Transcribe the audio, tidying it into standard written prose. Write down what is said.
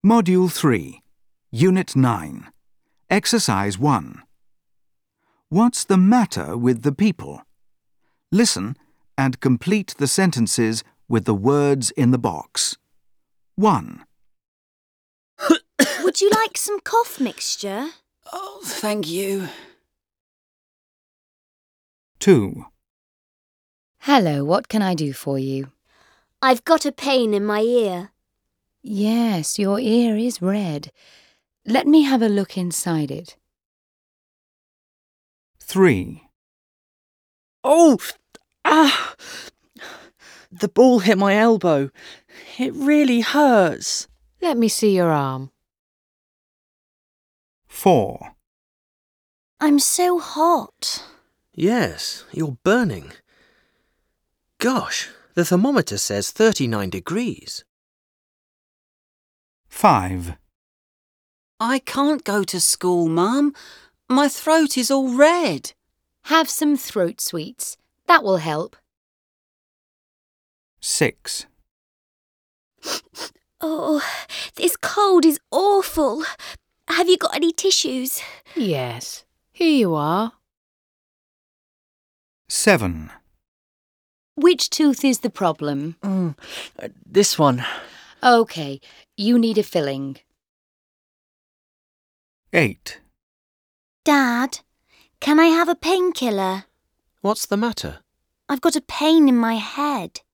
Module 3, Unit 9, Exercise 1. What's the matter with the people? Listen and complete the sentences with the words in the box. 1. Would you like some cough mixture? Oh, thank you. 2. Hello, what can I do for you? I've got a pain in my ear. Yes, your ear is red. Let me have a look inside it. 3. Oh! Ah! The ball hit my elbow. It really hurts. Let me see your arm. 4. I'm so hot. Yes, you're burning. Gosh, the thermometer says 39 degrees. 5. I can't go to school, Mum. My throat is all red. Have some throat sweets. That will help. 6. Oh, this cold is awful. Have you got any tissues? Yes, here you are. 7. Which tooth is the problem? This one. OK, you need a filling. 8. Dad, can I have a painkiller? What's the matter? I've got a pain in my head.